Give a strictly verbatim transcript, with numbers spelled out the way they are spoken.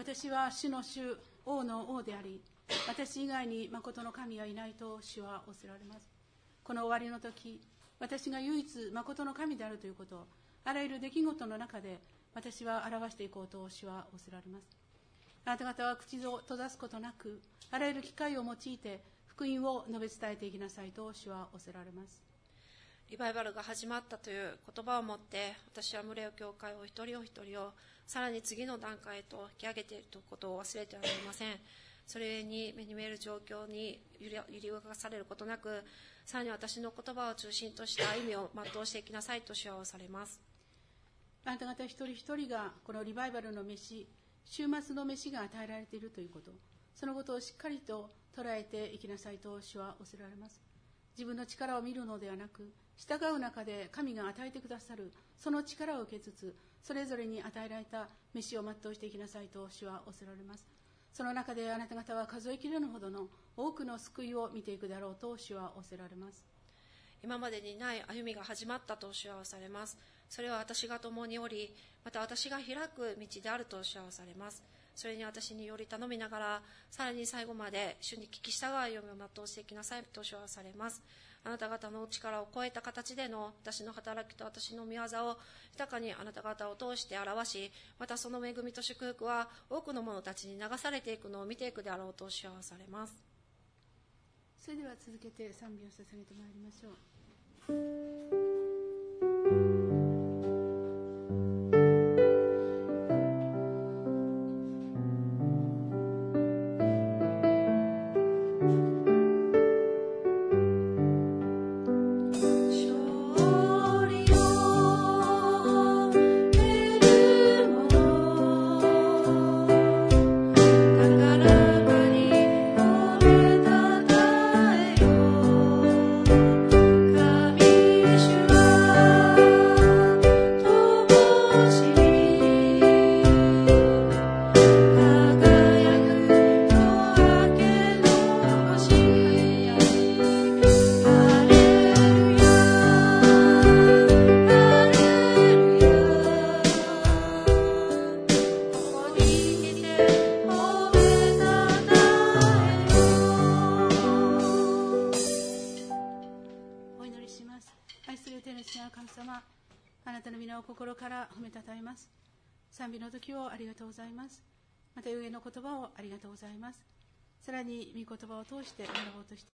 私は主の主、王の王であり、私以外に誠の神はいないと主は仰せられます。この終わりの時、私が唯一誠の神であるということを、あらゆる出来事の中で私は表していこうと主は仰せられます。あなた方は口を閉ざすことなく、あらゆる機会を用いて福音を述べ伝えていきなさいと主は仰せられます。 リバイバルが始まったという言葉を持って、私は群れを教会を一人お一人をさらに次の段階へと引き上げているということを忘れてはなりません。それに目に見える状況に揺り動かされることなく、さらに私の言葉を中心とした意味を全うしていきなさいと主は仰されます。 あなた方一人一人がこのリバイバルの飯、週末の飯が与えられているということ、そのことをしっかりと捉えていきなさいと主は仰せられます。自分の力を見るのではなく、従う中で神が与えてくださるその力を受けつつ、それぞれに与えられた飯を全うしていきなさいと主は仰せられます。その中であなた方は数えきれぬほどの多くの救いを見ていくだろうと主は仰せられます。 今までにない歩みが始まったと主は仰されます。それは私が共におり、また私が開く道であると主は仰されます。それに私により頼みながら、さらに最後まで主に聞き従う読みを全うしていきなさいと主は仰されます。あなた方の力を超えた形での私の働きと私の御業を豊かにあなた方を通して表し、またその恵みと祝福は多くの者たちに流されていくのを見ていくであろうと主は仰されます。 それでは続けて賛美を捧げてまいりましょう。賛美の時をありがとうございます。また、有限の言葉をありがとうございます。さらに御言葉を通して学ぼうとして